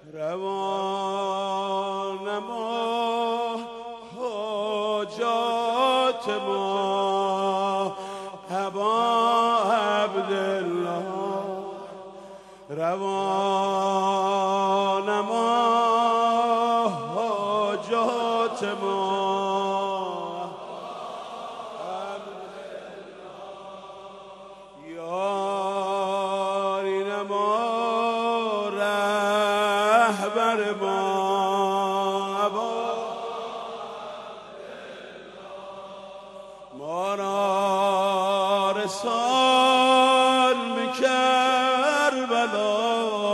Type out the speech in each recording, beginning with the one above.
روان ما حاجات ما ابا عبدالله روان ما حاجات ما یاری ما رهبر ما را رسان به کربلا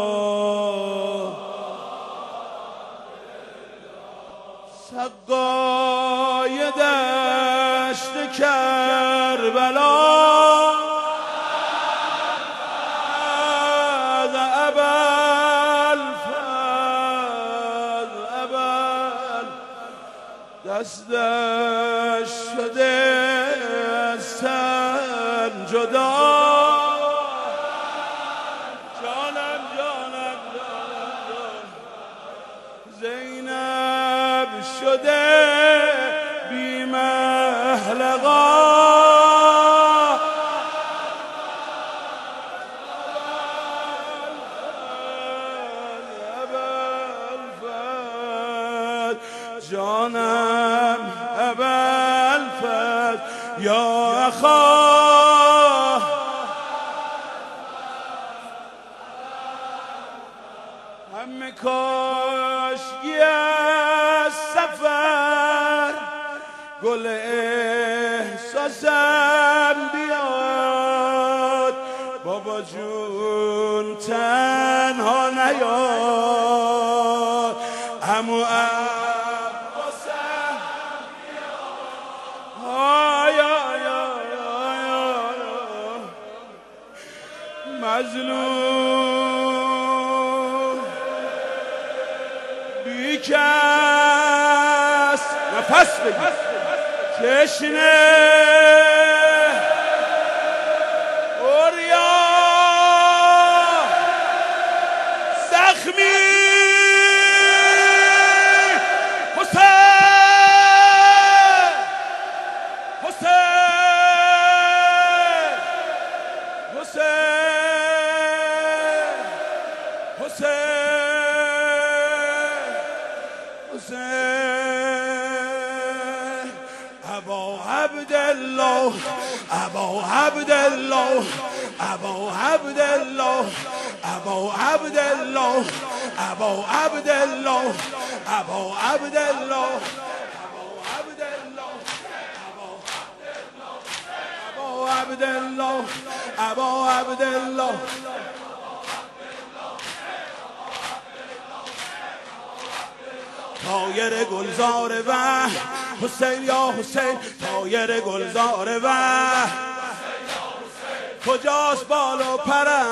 سقای دشت کربلا دستش شده از تن جدا جانم زینب شده بی محلقا جانم ابوالفضل یا اخا همه کاشکی از سفر گل احساسم بیاد بابا جون تنها نیاد عمو مظلوم بیکس نفس بگیر تشنه اوریا زخمی ابا عبدالله ابا عبدالله ابا عبدالله ابا عبدالله ابا عبدالله ابا عبدالله ابا عبدالله ابا عبدالله طایر گلزار و حسین یا حسین طایر گلزار و کجاست بال و پره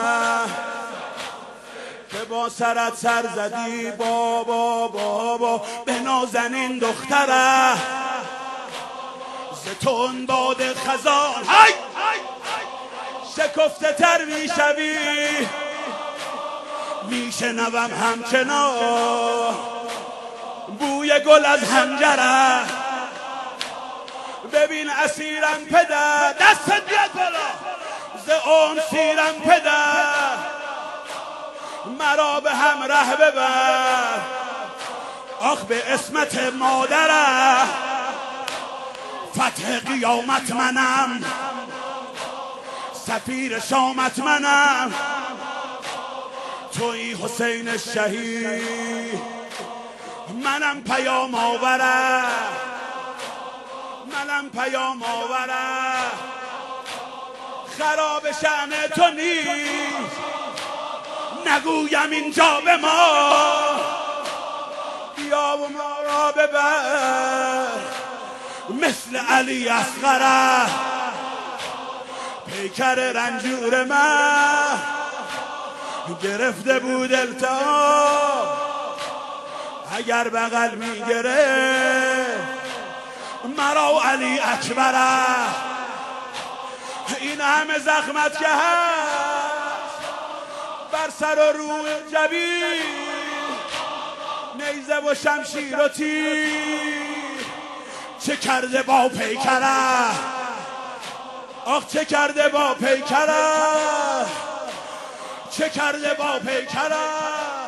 که با سرت سر زدی بابا بابا به نازنین دختره ز تند باد خزان های شکفته تر میشوی میشنوم همچنان بوی گل از حنجره ببین اسیرم پدر دستت بیاد بالا ز اون سیرم پدر مرا به هم ره ببر آخ به اسمت مادره فتح قیامت منم سفیر شامت منم توی حسین شهید منم پیام آوره منم پیام آوره خراب شأن تو نیست نگویم اینجا به ما بیا و ما را ببر مثل علی اصغره پیکر رنجور من گرفته بود التهاب اگر بغل میگره مرا علی اکبره این همه زخمت که هست بر سر و روی جبین نیزه و شمشیر و تیر، چه کرده با پیکره، آخ چه کرده با پیکره، چه کرده با پیکره.